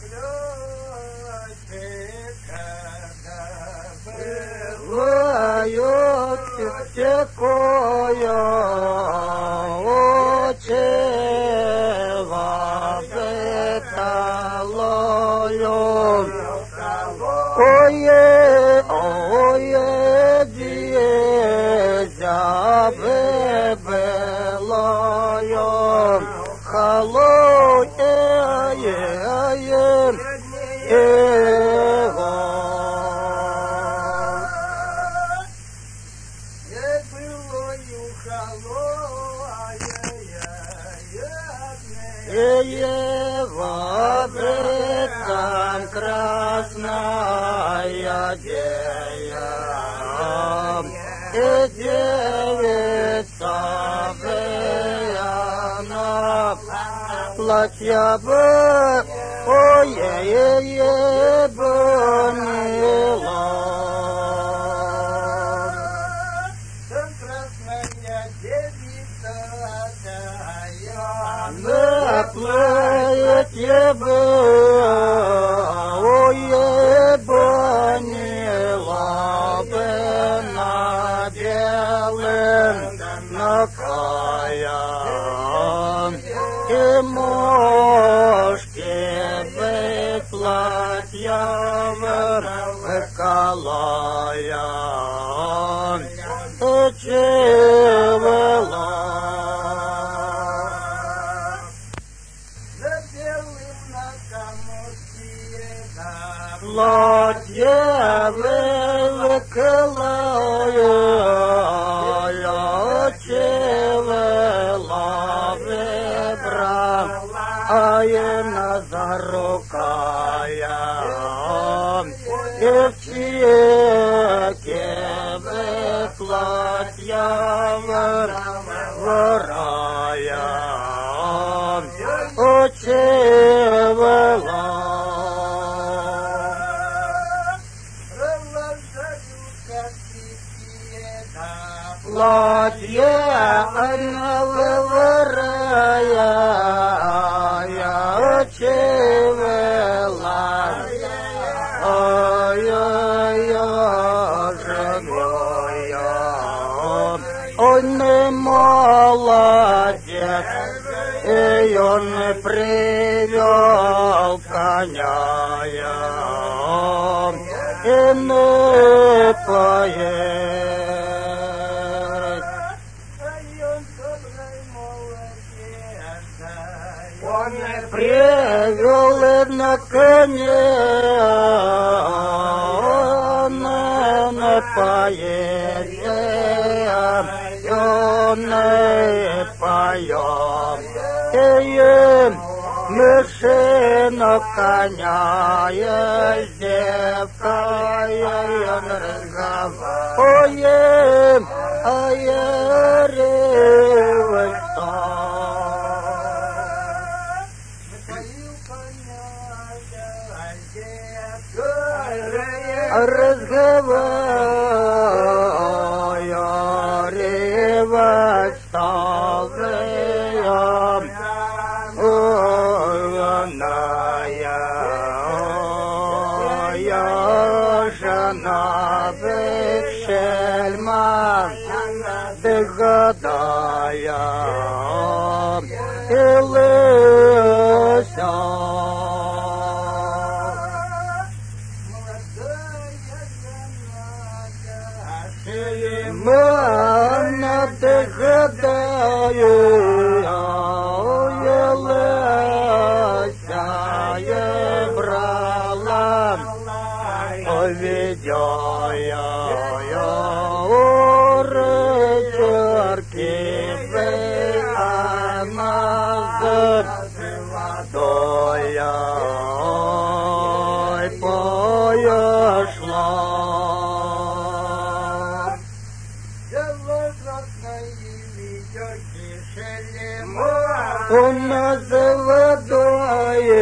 Бывают такое очева беталою. Ое, дезя бебелою. Халое, Ева бретан красная дея, девица беяна, платья бы, ое, бонила. Платье было, ое, бонила бы на белым накая, и мошки бы платья выкалая, чевела. Платье выкалая, чевела выбра, на зарукая, и в чеке платья ворая, чевела. Платье ворая, чевела, живая, он не молодец, и он привел коня, и не поедет. Привел на коне, он не поедет, он не поет. Мышина коня, девка, он разговаривает, ревestá. Разговаривать стал жена бешельма, догадая, и лыся. Мана догадаю, елася брала, овидяя, рычарки она водоя, поешла. Он заводой,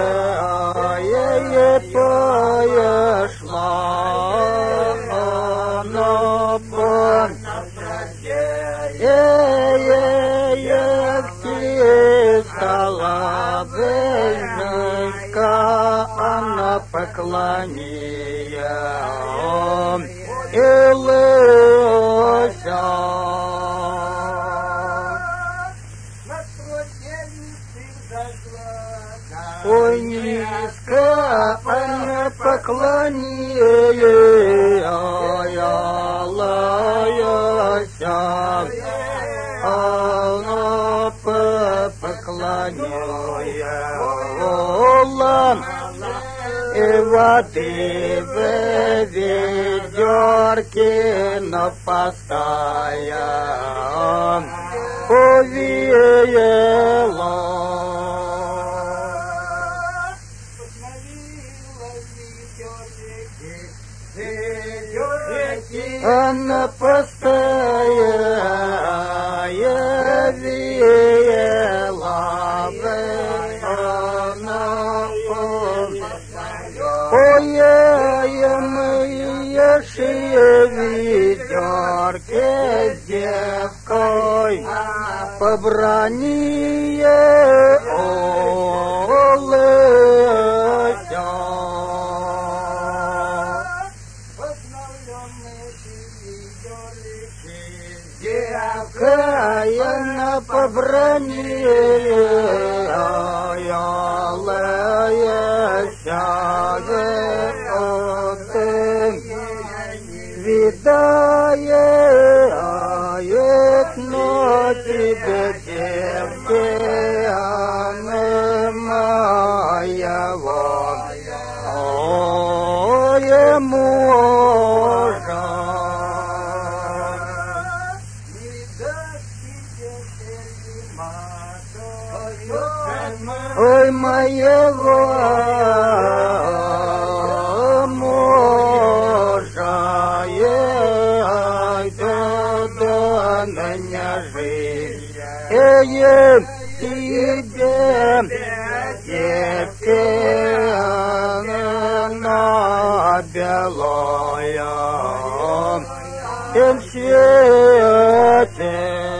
поешла, но птица лабельника, поклонием Илыся. Ой, низко поклоняяся, она поклоняя. И воды в ведерке напостоя увеяла. Она постоя веяла, ведерке девкой побрание олыся. Девкой на побрание олыся. Видает на тебе, девки, моего, мужа. Ой, моего тебе, девки, на белоя, тем свете.